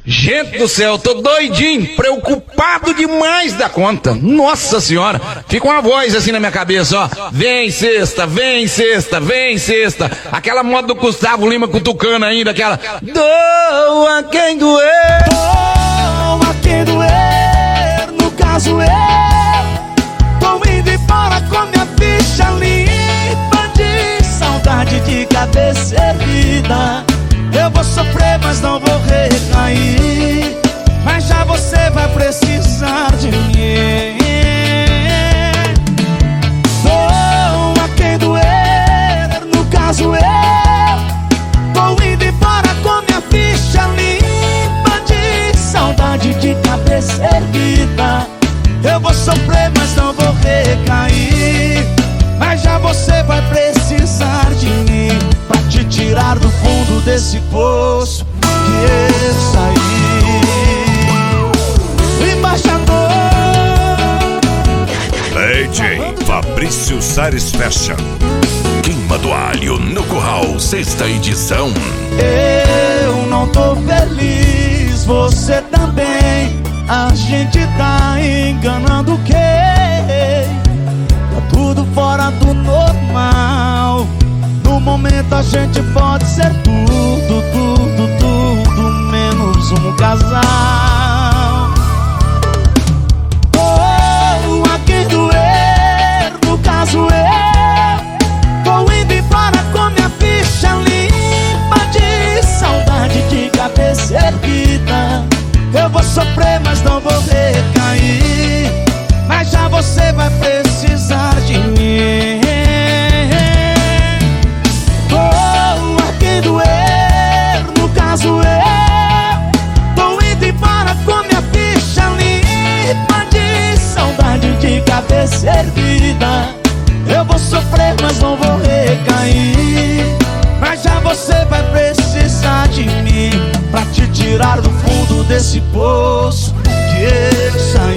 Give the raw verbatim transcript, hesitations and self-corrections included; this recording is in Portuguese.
Gente do céu, tô doidinho, preocupado demais da conta. Nossa senhora, fica uma voz assim na minha cabeça, ó. Vem sexta, vem sexta, vem sexta. Aquela moda do Gustavo Lima cutucando ainda, aquela doa quem doer. Doa quem doer, no caso eu tô indo embora com minha ficha limpa de saudade de cabeça erguida. Eu vou sofrer, mas não vou recair. Mas já você vai precisar de mim. Doa quem doer, no caso eu tô indo embora com minha ficha limpa de saudade de cabeça erguida. Eu vou sofrer, mas não vou recair. Mas já você vai precisar de mim pra te tirar do fundo desse poço que eu saí. Embaixador D J Fabrício Sares Fashion. Queima do Alho no Curral, sexta edição. Eu não tô feliz, você também. A gente tá enganando quem? Tá tudo fora do normal. No momento a gente pode ser tudo, tudo, tudo menos um casal. Oh, a quem doer, no caso eu tô indo embora com minha ficha limpa de saudade de cabeça erguida. Eu vou sofrer, mas não vou recair. Mas já você vai precisar de mim. Doa quem doer, no caso eu tô indo embora com minha ficha limpa de saudade de cabeça erguida. Eu vou sofrer, mas não vou recair. Mas já você vai precisar de mim pra te tirar do fundo desse poço que eu saí.